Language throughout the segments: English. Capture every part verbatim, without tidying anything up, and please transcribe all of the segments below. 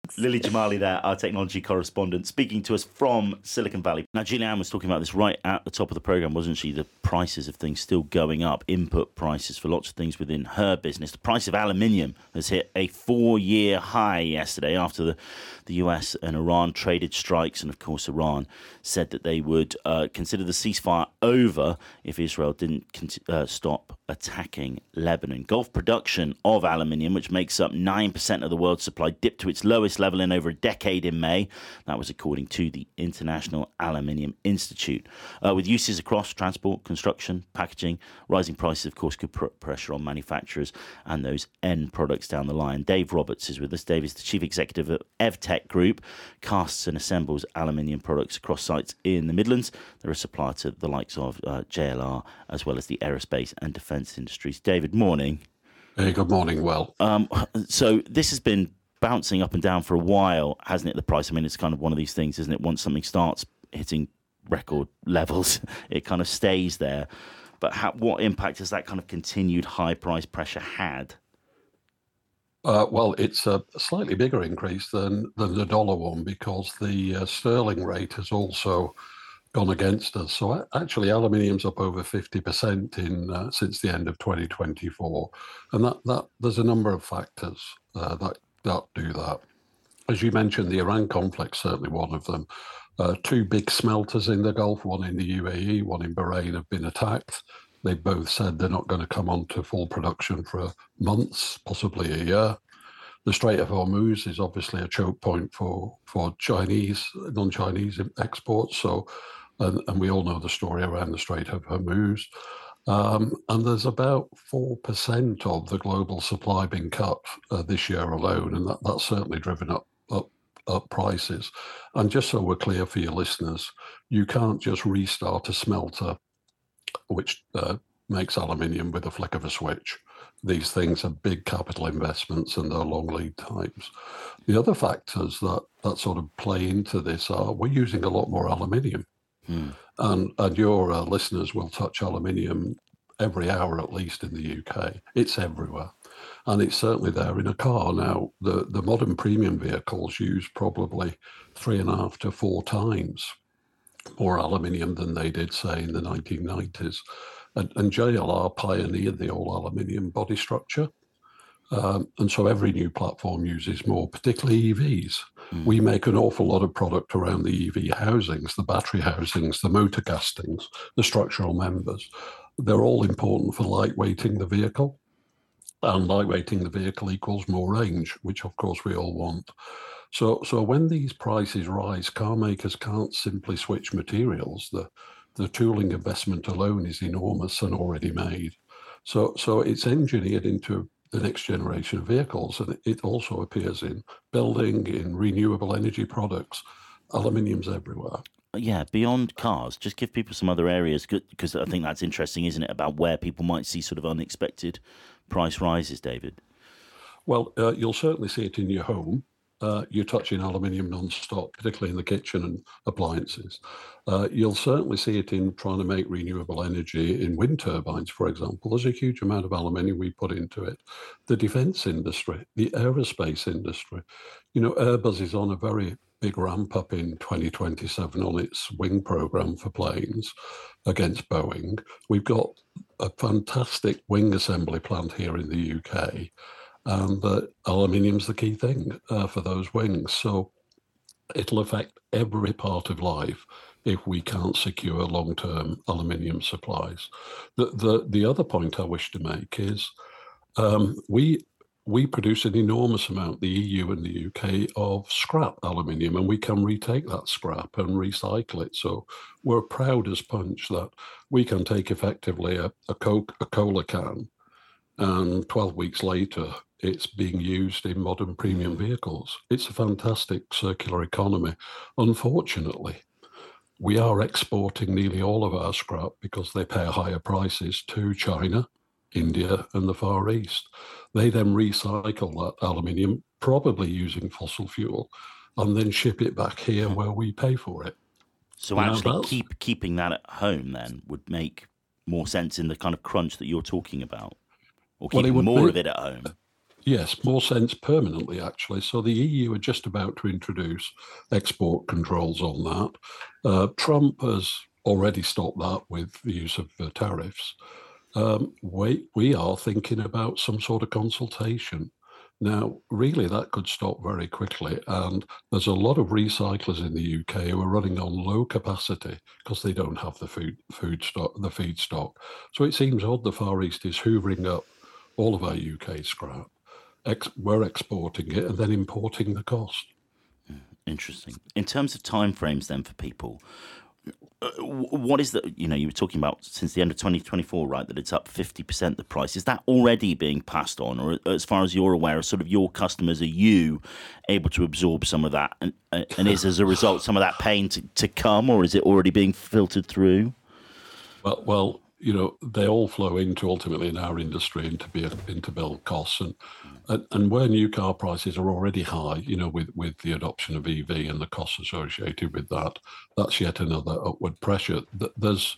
Lily Jamali there, our technology correspondent, speaking to us from Silicon Valley. Now, Julianne was talking about this right at the top of the programme, wasn't she? The prices of things still going up, input prices for lots of things within her business. The price of aluminium has hit a four-year high yesterday after the, the U S and Iran traded strikes. And, of course, Iran said that they would uh, consider the ceasefire over if Israel didn't cont- uh, stop attacking Lebanon. Gulf production of aluminium, which makes up nine percent of the world's supply, dipped to its lowest level in over a decade in May. That was according to the International Aluminium Institute. Uh, with uses across transport, construction, packaging, rising prices, of course, could put pressure on manufacturers and those end products down the line. Dave Roberts is with us. Dave is the chief executive of EVTech Group, casts and assembles aluminium products across sites in the Midlands. They're a supplier to the likes of uh, J L R, as well as the aerospace and defence industries. David, morning. Hey, good morning, Will. Um, so this has been bouncing up and down for a while, hasn't it, the price? I mean, it's kind of one of these things, isn't it? Once something starts hitting record levels, it kind of stays there. But how, what impact has that kind of continued high price pressure had? Uh, well, it's a slightly bigger increase than, than the dollar one because the uh, sterling rate has also gone against us. So actually, aluminium's up over fifty percent in uh, since the end of twenty twenty-four, and that, that there's a number of factors uh, that that do that. As you mentioned, the Iran conflict certainly one of them. Uh, two big smelters in the Gulf, one in the U A E, one in Bahrain, have been attacked. They both said they're not going to come on to full production for months, possibly a year. The Strait of Hormuz is obviously a choke point for for Chinese, non-Chinese exports. So. And, and we all know the story around the Strait of Hormuz. Um, and there's about four percent of the global supply being cut uh, this year alone, and that, that's certainly driven up, up, up prices. And just so we're clear for your listeners, you can't just restart a smelter which uh, makes aluminium with a flick of a switch. These things are big capital investments and they're long lead times. The other factors that, that sort of play into this are we're using a lot more aluminium. Hmm. And, and your uh, listeners will touch aluminium every hour at least in the U K. It's everywhere. And it's certainly there in a car. Now, the, the modern premium vehicles use probably three and a half to four times more aluminium than they did, say, in the nineteen nineties. And, and J L R pioneered the all aluminium body structure. Um, and so every new platform uses more, particularly E Vs. Mm. We make an awful lot of product around the E V housings, the battery housings, the motor castings, the structural members. They're all important for lightweighting the vehicle. And lightweighting the vehicle equals more range, which of course we all want. So so when these prices rise, car makers can't simply switch materials. The, the tooling investment alone is enormous and already made. So so it's engineered into the next generation of vehicles, and it also appears in building, in renewable energy products. Aluminium's everywhere. Yeah, beyond cars, just give people some other areas, because I think that's interesting, isn't it, about where people might see sort of unexpected price rises, David? Well, uh, you'll certainly see it in your home. Uh, you're touching aluminium non-stop, particularly in the kitchen and appliances. Uh, you'll certainly see it in trying to make renewable energy in wind turbines, for example. There's a huge amount of aluminium we put into it. The defence industry, the aerospace industry. You know, Airbus is on a very big ramp up in twenty twenty-seven on its wing program for planes against Boeing. We've got a fantastic wing assembly plant here in the U K. And uh, aluminium's the key thing uh, for those wings. So it'll affect every part of life if we can't secure long-term aluminium supplies. The, the, the other point I wish to make is um, we we produce an enormous amount, the E U and the U K, of scrap aluminium, and we can retake that scrap and recycle it. So we're proud as punch that we can take effectively a, a Coke, a cola can, and twelve weeks later, it's being used in modern premium vehicles. It's a fantastic circular economy. Unfortunately, we are exporting nearly all of our scrap because they pay higher prices to China, India, and the Far East. They then recycle that aluminium, probably using fossil fuel, and then ship it back here where we pay for it. So actually keep keeping that at home then would make more sense in the kind of crunch that you're talking about? Or keeping well, more be, of it at home? Yes, more sense permanently, actually. So the E U are just about to introduce export controls on that. Uh, Trump has already stopped that with the use of uh, tariffs. Um, we, we are thinking about some sort of consultation. Now, really, that could stop very quickly. And there's a lot of recyclers in the U K who are running on low capacity because they don't have the food, food stock, the feedstock. So it seems odd the Far East is hoovering up all of our U K scrap. Ex- we're exporting it and then importing the cost. Interesting. In terms of timeframes, then for people, uh, what is the, you know, you were talking about since the end of twenty twenty-four, right, that it's up fifty percent the price. Is that already being passed on? Or as far as you're aware, sort of your customers, are you able to absorb some of that? And, and is as a result some of that pain to, to come, or is it already being filtered through? Well, well, you know, they all flow into ultimately in our industry into be into build costs, and, and and where new car prices are already high, you know, with with the adoption of E V and the costs associated with that, that's yet another upward pressure. There's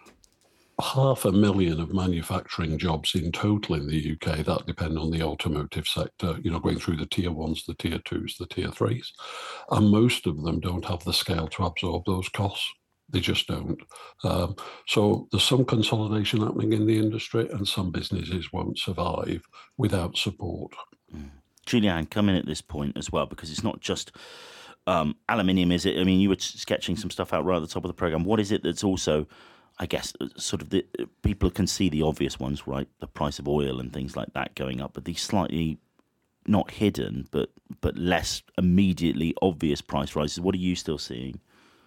half a million of manufacturing jobs in total in the U K that depend on the automotive sector, you know, going through the tier ones, the tier twos, the tier threes. And most of them don't have the scale to absorb those costs. They just don't. Um, so there's some consolidation happening in the industry, and some businesses won't survive without support. Mm. Julianne, come in at this point as well, because it's not just um, aluminium, is it? I mean, you were sketching some stuff out right at the top of the program. What is it that's also, I guess, sort of the people can see the obvious ones, right? The price of oil and things like that going up, but these slightly not hidden, but but less immediately obvious price rises. What are you still seeing?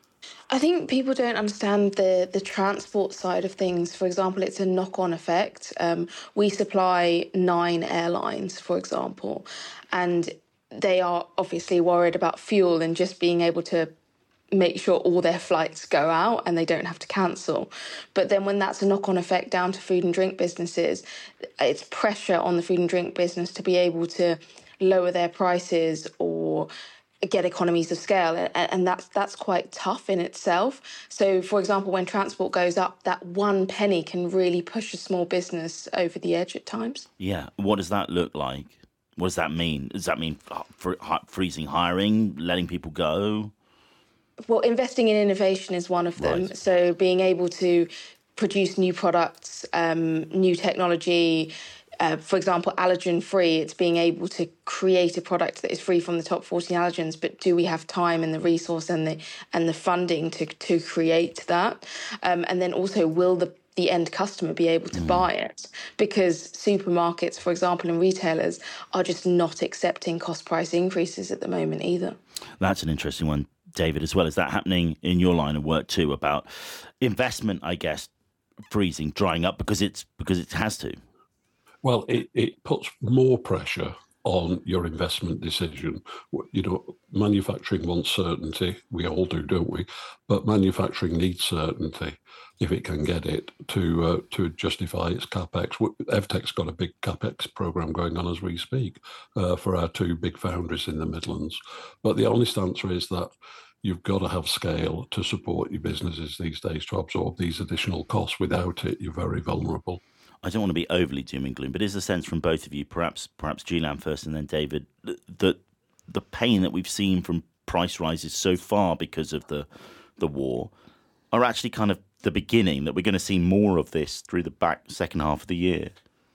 I think people don't understand the the transport side of things. For example, it's a knock-on effect. Um, we supply nine airlines, for example, and they are obviously worried about fuel and just being able to make sure all their flights go out and they don't have to cancel. But then when that's a knock-on effect down to food and drink businesses, it's pressure on the food and drink business to be able to lower their prices or get economies of scale, and that's that's quite tough in itself. So, for example, when transport goes up, that one penny can really push a small business over the edge at times. Yeah. What does that look like? What does that mean? Does that mean freezing hiring, letting people go? Well, investing in innovation is one of them. Right. So being able to produce new products, um, new technology. Uh, for example, allergen-free, it's being able to create a product that is free from the top fourteen allergens, but do we have time and the resource and the and the funding to to create that? Um, and then also, will the the end customer be able to mm. buy it? Because supermarkets, for example, and retailers are just not accepting cost price increases at the moment either. That's an interesting one, David, as well. Is that happening in your line of work too, about investment, I guess, freezing, drying up because it's because it has to? Well, it, it puts more pressure on your investment decision. You know, manufacturing wants certainty. We all do, don't we? But manufacturing needs certainty if it can get it to uh, to justify its capex. Evtech's got a big capex program going on as we speak uh, for our two big foundries in the Midlands. But the honest answer is that you've got to have scale to support your businesses these days to absorb these additional costs. Without it, you're very vulnerable. I don't want to be overly doom and gloom, but is the sense from both of you, perhaps perhaps Julianne first and then David, that the pain that we've seen from price rises so far because of the the war are actually kind of the beginning, that we're going to see more of this through the back second half of the year?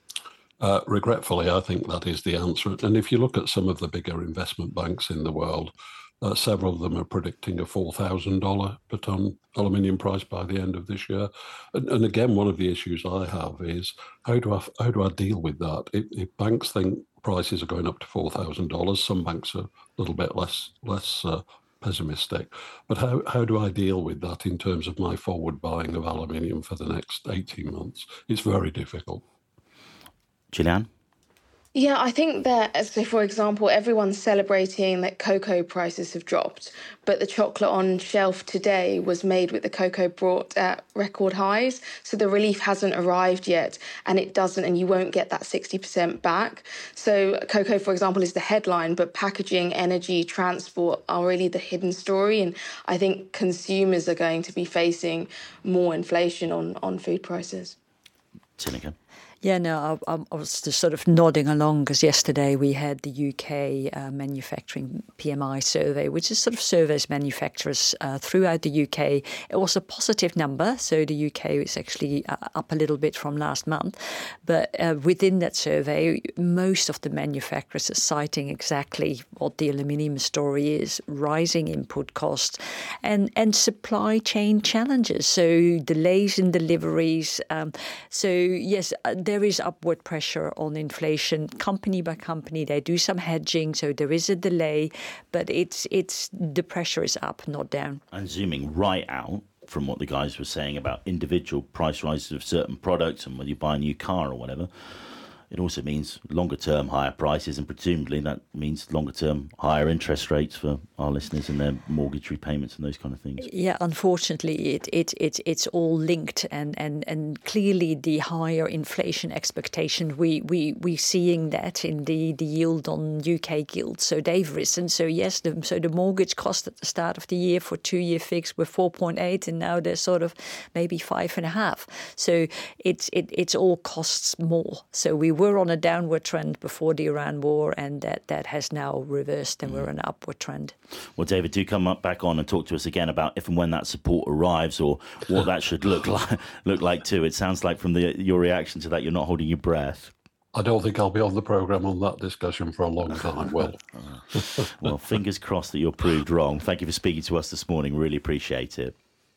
Uh, regretfully, I think that is the answer. And if you look at some of the bigger investment banks in the world, Uh, several of them are predicting a four thousand dollars per tonne aluminium price by the end of this year. And, and again, one of the issues I have is how do I how do I deal with that? If, if banks think prices are going up to four thousand dollars, some banks are a little bit less less uh, pessimistic. But how, how do I deal with that in terms of my forward buying of aluminium for the next eighteen months? It's very difficult. Julianne? Yeah, I think that, so for example, everyone's celebrating that cocoa prices have dropped, but the chocolate on shelf today was made with the cocoa brought at record highs. So the relief hasn't arrived yet, and it doesn't, and you won't get that sixty percent back. So cocoa, for example, is the headline, but packaging, energy, transport are really the hidden story. And I think consumers are going to be facing more inflation on, on food prices. Sinica? Yeah, no, I, I was just sort of nodding along because yesterday we had the U K uh, manufacturing P M I survey, which is sort of surveys manufacturers uh, throughout the U K. It was a positive number, so the U K is actually uh, up a little bit from last month. But uh, within that survey, most of the manufacturers are citing exactly what the aluminium story is: rising input costs and, and supply chain challenges, so delays in deliveries. Um, so yes, there is upward pressure on inflation. Company by company, they do some hedging, so there is a delay, but it's it's the pressure is up, not down. And zooming right out from what the guys were saying about individual price rises of certain products and whether you buy a new car or whatever, it also means longer term higher prices, and presumably that means longer term higher interest rates for our listeners and their mortgage repayments and those kind of things. Yeah, unfortunately, it it it it's all linked, and, and, and clearly the higher inflation expectation, we we we seeing that in the, the yield on U K gilts. So they've risen. So yes, the, so the mortgage cost at the start of the year for two year fix were four point eight, and now they're sort of maybe five and a half. So it's it it's all costs more. So we were on a downward trend before the Iran war, and that, that has now reversed, and mm. we're on an upward trend. Well, David, do come up back on and talk to us again about if and when that support arrives, or what that should look like. Look like too. It sounds like from the your reaction to that, you're not holding your breath. I don't think I'll be on the programme on that discussion for a long time. Well, well, fingers crossed that you're proved wrong. Thank you for speaking to us this morning. Really appreciate it.